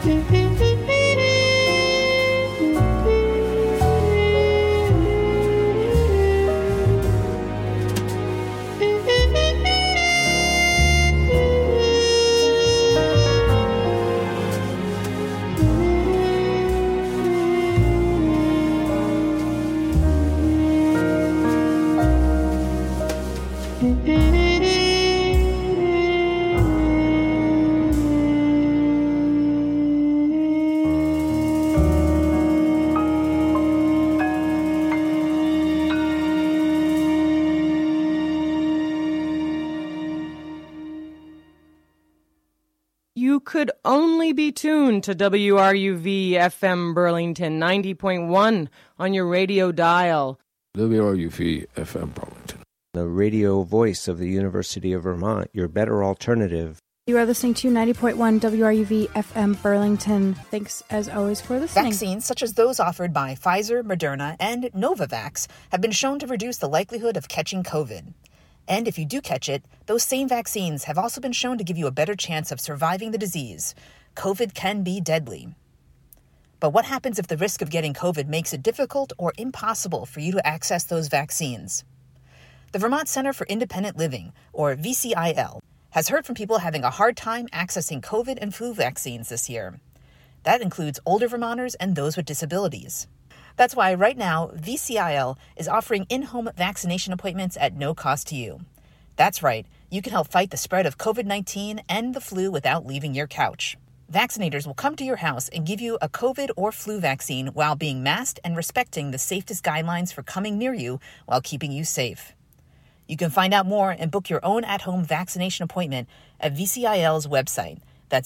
You could only be tuned to WRUV FM Burlington 90.1 on your radio dial. WRUV FM Burlington. The radio voice of the University of Vermont, your better alternative. You are listening to 90.1 WRUV FM Burlington. Thanks, as always, for listening. Vaccines, such as those offered by Pfizer, Moderna, and Novavax, have been shown to reduce the likelihood of catching COVID. And if you do catch it, those same vaccines have also been shown to give you a better chance of surviving the disease. COVID can be deadly. But what happens if the risk of getting COVID makes it difficult or impossible for you to access those vaccines? The Vermont Center for Independent Living, or VCIL, has heard from people having a hard time accessing COVID and flu vaccines this year. That includes older Vermonters and those with disabilities. That's why right now, VCIL is offering in-home vaccination appointments at no cost to you. That's right, you can help fight the spread of COVID-19 and the flu without leaving your couch. Vaccinators will come to your house and give you a COVID or flu vaccine while being masked and respecting the safest guidelines for coming near you while keeping you safe. You can find out more and book your own at-home vaccination appointment at VCIL's website. That's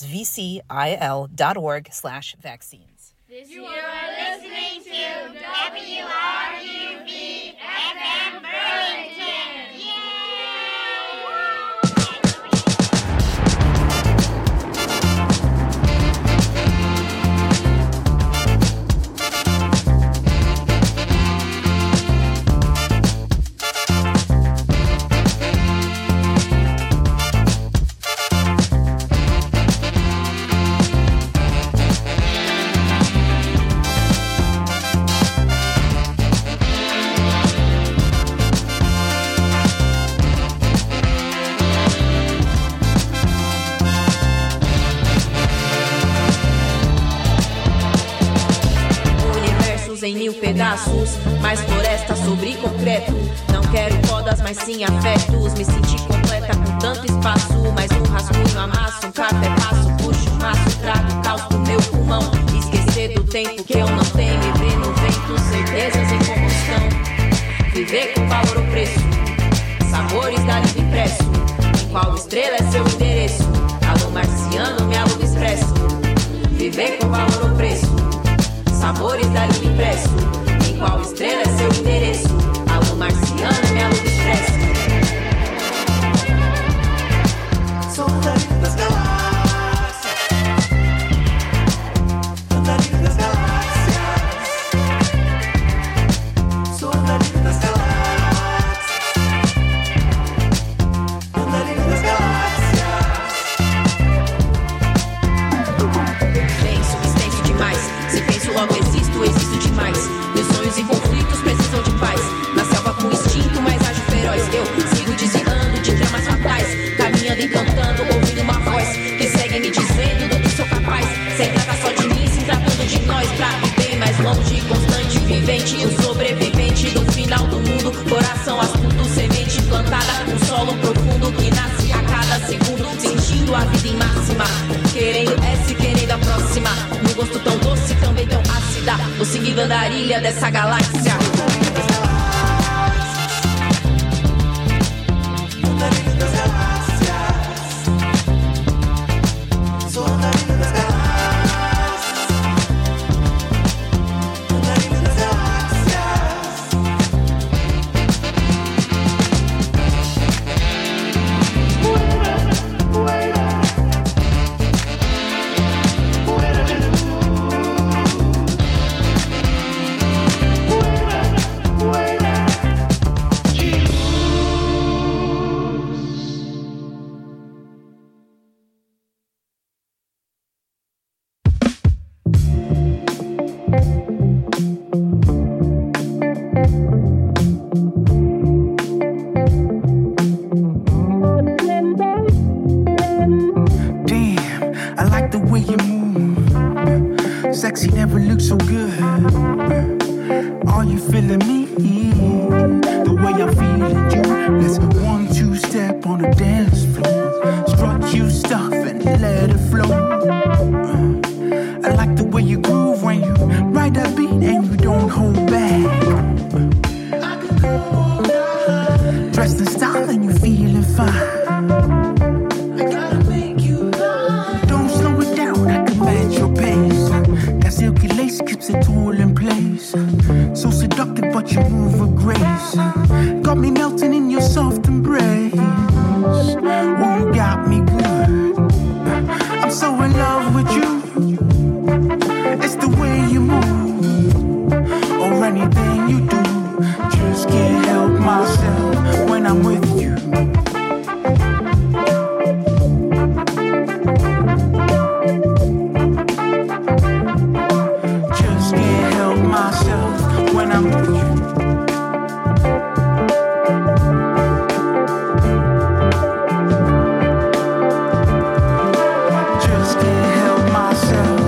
vcil.org/vaccines. You are listening to WRUV FM Burlington. Em mil pedaços, mais floresta sobre concreto. Não quero podas, mas sim afetos. Me senti completa com tanto espaço. Mas um rascunho amasso, um café passo. Puxo um maço, trago caos pro meu pulmão. Esquecer do tempo que eu não tenho. E ver no vento certezas em combustão. Viver com valor ou preço. Sabores da livre impresso. Em qual estrela é seu endereço? Alô marciano, me aluga expresso. Viver com valor ou preço. Sabores da livre impresso. Em qual estrela é seu endereço? Alô marciano, me aluga expresso. Sou andarilho das galáxias. Andarilho das galáxias. Sou andarilho das galáxias. Andarilho das galáxias. Penso, extenso demais. Se penso logo existo demais. Meus sonhos e conflitos precisam de paz. Na selva com instinto, mas ajo feroz. Eu sigo desviando de dramas fatais. Caminhando e cantando, ouvindo uma voz que segue me dizendo do que sou capaz. Sem trata só de mim, se tratando de nós. Pra viver mais longe, constante, vivente. O sobrevivente do final do mundo. Coração astuto, semente plantada. Um solo profundo que nasce a cada segundo. Sentindo a vida em máxima. Querendo essa e querendo a próxima. Um gosto tão doce, também tão ácida. Vou seguindo a andarilha dessa galáxia. Andarilho das galáxias. Sou andarilho das galáxias. Andarilho das galáxias. you move, sexy never looked so good. Are you feeling me? The way I'm feeling you. Let's 1-2 step on the dance floor. Strut you stuff and let it flow. I like the way you groove when you ride that beat and you don't hold back. Dressed in style and you feeling fine. I gotta make you mine. Don't slow it down, I can match your pace. That silky lace keeps it all in place. So seductive, but you move with grace. Got me melting in your soft embrace. Oh, you got me good. I'm so in love with you. It's the way you move, or anything you do. Just can't help myself when I'm with you. Just can't help myself when I'm with you. Just can't help myself.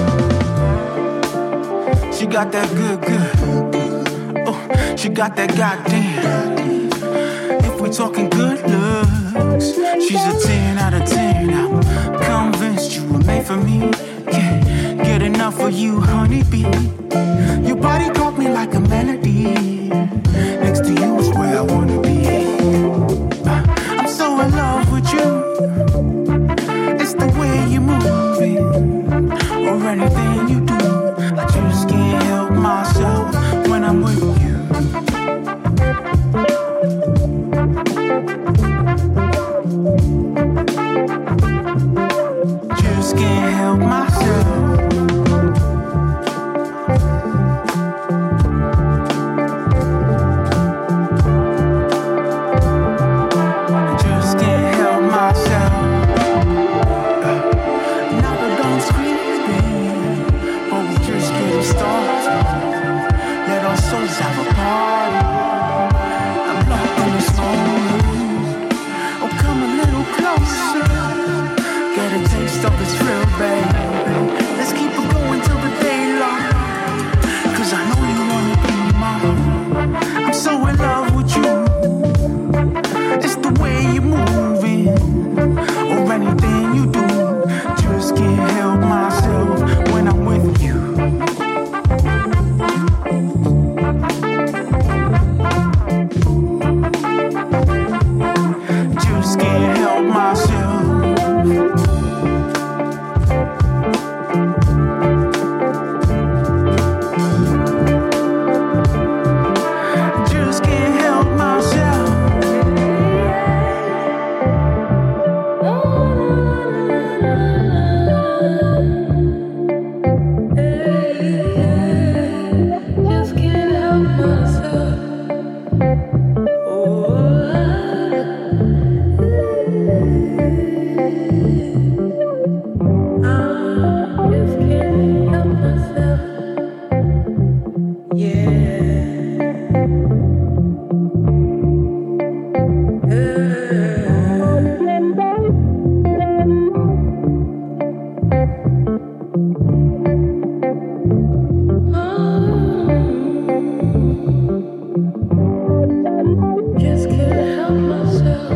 She got that good. Oh, she got that goddamn. If we're talking good looks, she's a 10 out of 10. I'm convinced you were made for me. Can't get enough of you, honeybee. Your body caught me like a melody. Next to you is where I wanna be. I'm so in love with you. It's the way you move it, or anything you do. I just can't help myself when I'm with you. Just can't help myself. Just can't help myself. Now I don't scream, but we just getting started. Let our souls have a party. I'm locked in this moment. Oh, come a little closer. Get a taste of this thrill, baby. Let's keep it going till the daylight. 'Cause I know you wanna be mine. I'm so in love with you. It's the way you move it, or anything you do. Just can't help myself when I'm with you. Just can't help myself. Just can't help myself. Just can't help myself. Just can't help myself. Just can't help myself.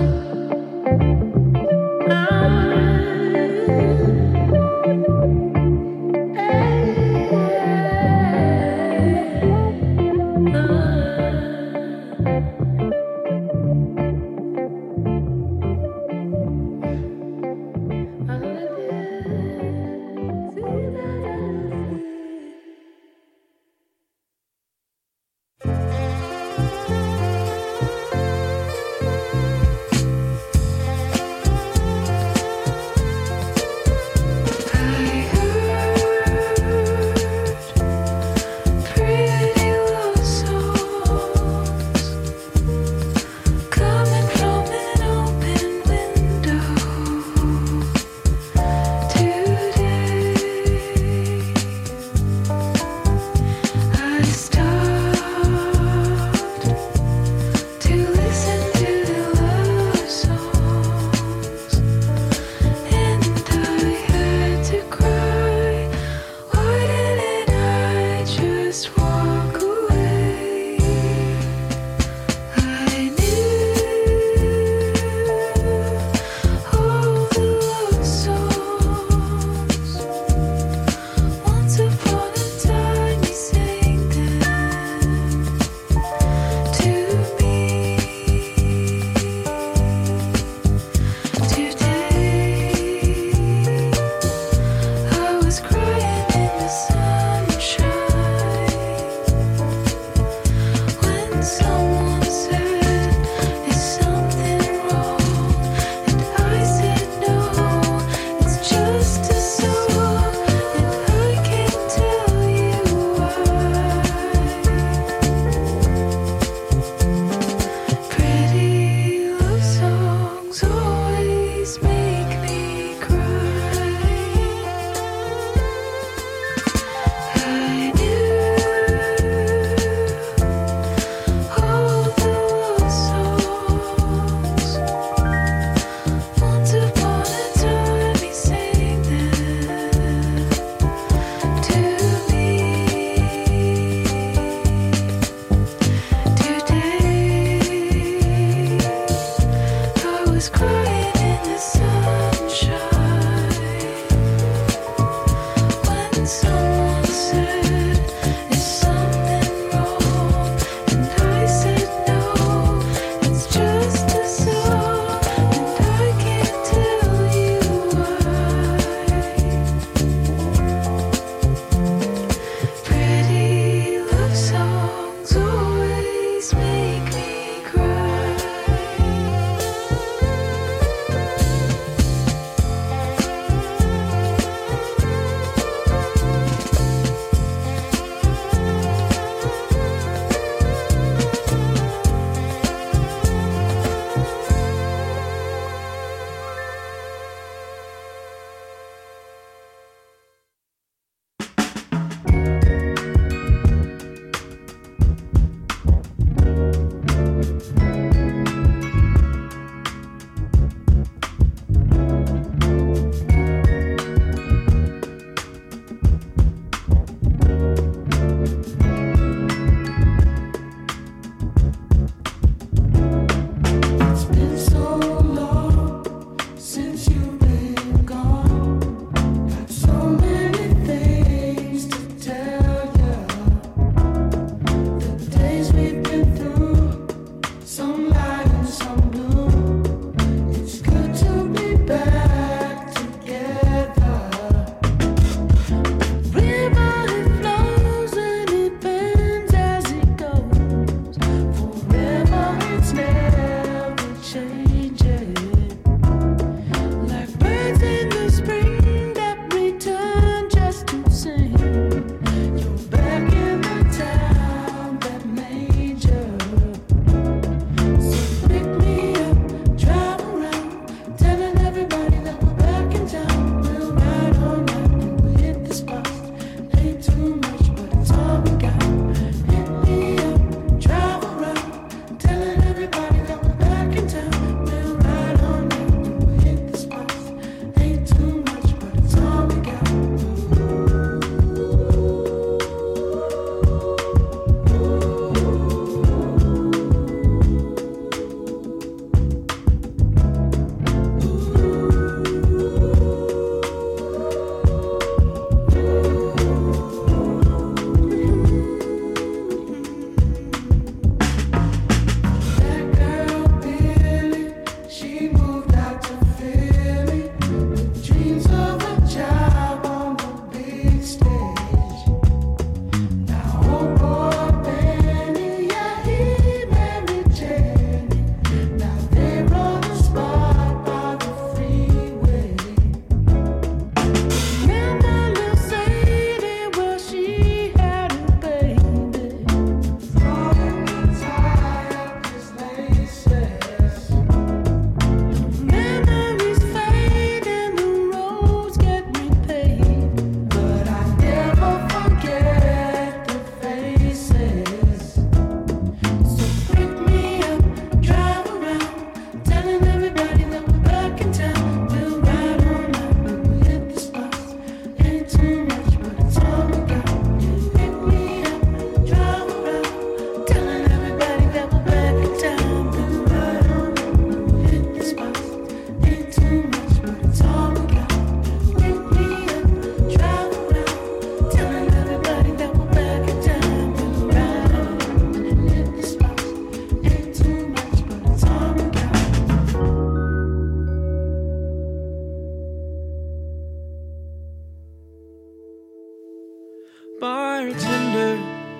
Bartender,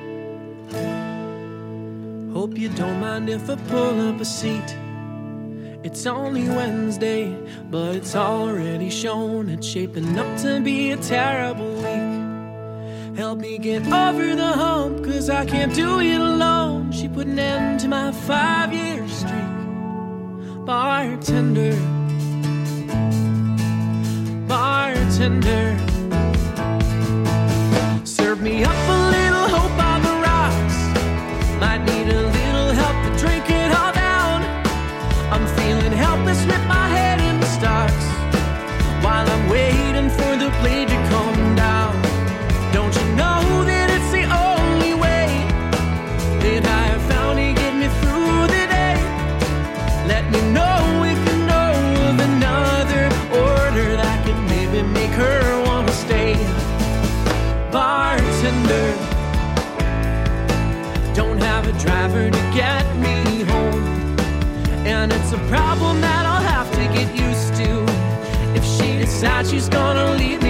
hope you don't mind if I pull up a seat. It's only Wednesday, but it's already shown it's shaping up to be a terrible week. Help me get over the hump, 'cause I can't do it alone. She put an end to my 5-year streak. Bartender, bartender, serve me up a little hope on the rocks. Might need a little help to drink it all down. I'm feeling helpless with my head in the stocks, while I'm waiting for the blade to come down. Don't you know that it's the only way that I have found to get me through the day? Let me know if you know of another order that could maybe make her want to stay. Bartender, don't have a driver to get me home, and it's a problem that I'll have to get used to if she decides she's gonna leave